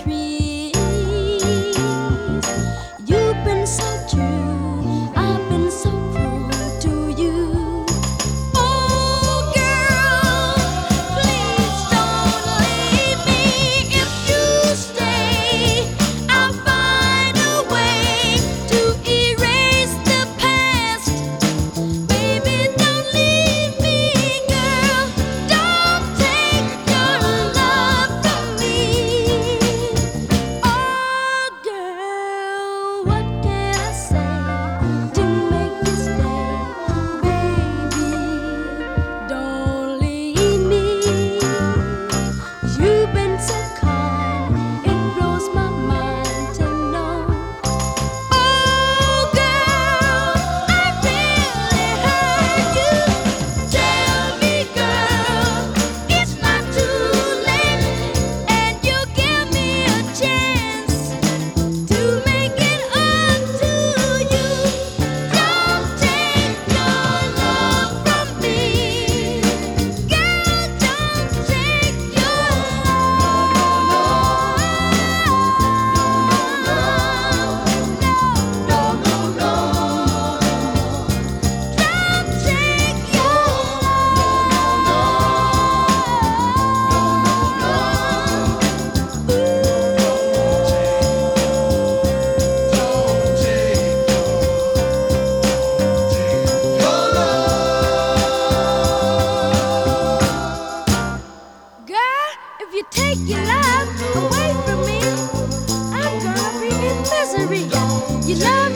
trees. You've been so true, I've been so cruel to you. Oh, girl, please don't leave me. If you stay, I'll find a way to erase the past. Baby, don't leave me, girl. Don't take your love from me. Oh, girl, what can I say to make you stay? Baby, don't leave me. You've been so kind, it blows my mind to know. Oh, girl, I really hurt you. Tell me, girl, it's not too late, and you give me a chance to make it up to you. Don't take your love from me, girl. Don't take your girl, if you take your love away from me, I'm gonna be in misery. You love